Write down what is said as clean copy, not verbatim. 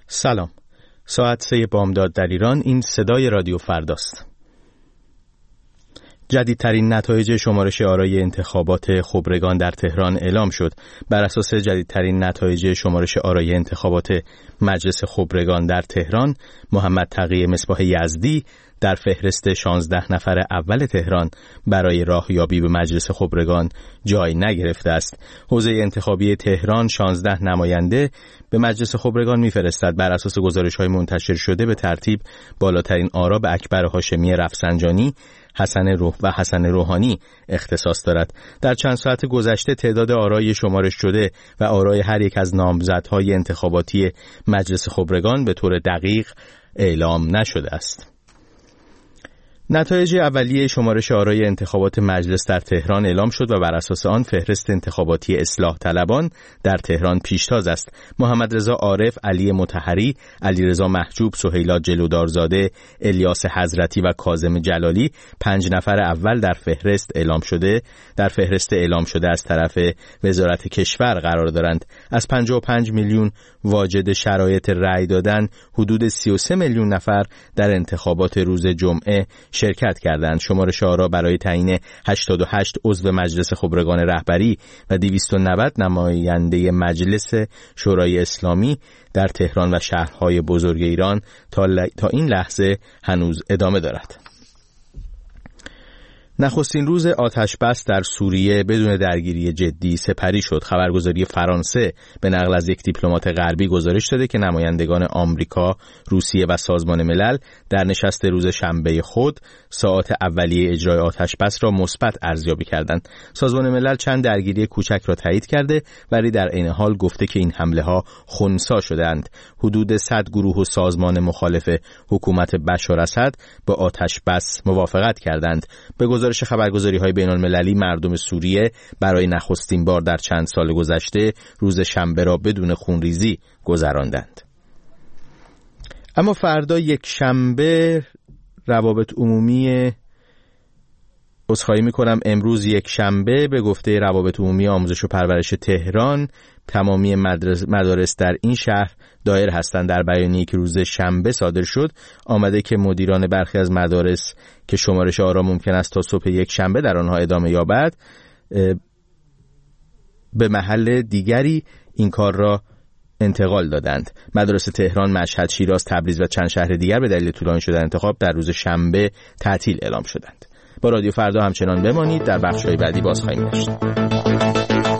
سلام. ساعت 3 بامداد در ایران. این صدای رادیو فرداست. جدیدترین نتایج شمارش آرای انتخابات خبرگان در تهران اعلام شد. بر اساس جدیدترین نتایج شمارش آرای انتخابات مجلس خبرگان در تهران، محمد تقی مصباح یزدی در فهرست 16 نفر اول تهران برای راهیابی به مجلس خبرگان جای نگرفته است. حوزه انتخابی تهران 16 نماینده به مجلس خبرگان می‌فرستد. بر اساس گزارش‌های منتشر شده به ترتیب بالاترین آرا به اکبر هاشمی رفسنجانی حسن روحانی اختصاص دارد. در چند ساعت گذشته تعداد آرای شمارش شده و آرای هر یک از نامزدهای انتخاباتی مجلس خبرگان به طور دقیق اعلام نشده است. نتایج اولیه شمارش آرای انتخابات مجلس در تهران اعلام شد و بر اساس آن فهرست انتخاباتی اصلاح طلبان در تهران پیشتاز است. محمد رضا عارف، علی مطهری، علیرضا محجوب، سهیلا جلودارزاده، الیاس حضرتی و کاظم جلالی 5 نفر اول در فهرست اعلام شده از طرف وزارت کشور قرار دارند. از 55 میلیون واجد شرایط رأی دادن، حدود 33 میلیون نفر در انتخابات روز جمعه شرکت کردند. شمارش آرا برای تعیین 88 عضو مجلس خبرگان رهبری و 290 نماینده مجلس شورای اسلامی در تهران و شهرهای بزرگ ایران تا این لحظه هنوز ادامه دارد. نخستین روز آتش بس در سوریه بدون درگیری جدی سپری شد. خبرگزاری فرانسه به نقل از یک دیپلمات غربی گزارش داده که نمایندگان آمریکا، روسیه و سازمان ملل در نشست روز شنبه خود ساعات اولیه اجرای آتش بس را مثبت ارزیابی کردند. سازمان ملل چند درگیری کوچک را تایید کرده ولی در عین حال گفته که این حمله ها خنثی شده‌اند. حدود 100 گروه و سازمان مخالف حکومت بشار اسد با آتش بس موافقت کردند. به گزارش خبرگزاری‌های بین‌المللی مردم سوریه برای نخستین بار در چند سال گذشته روز شنبه را بدون خونریزی گذراندند. اما فردا یک شنبه امروز یک شنبه به گفته روابط عمومی آموزش و پرورش تهران تمامی مدارس در این شهر دایر هستند. در بیانیه‌ای که روز شنبه صادر شد آمده که مدیران برخی از مدارس که شمارش آرا ممکن است تا صبح یک شنبه در آنها ادامه یابد به محل دیگری این کار را انتقال دادند. مدارس تهران، مشهد، شیراز، تبریز و چند شهر دیگر به دلیل طولانی شدن انتخاب در روز شنبه تعطیل اعلام شدند. با رادیو فردا همچنان بمانید. در بخش‌های بعدی باز خواهیم داشت.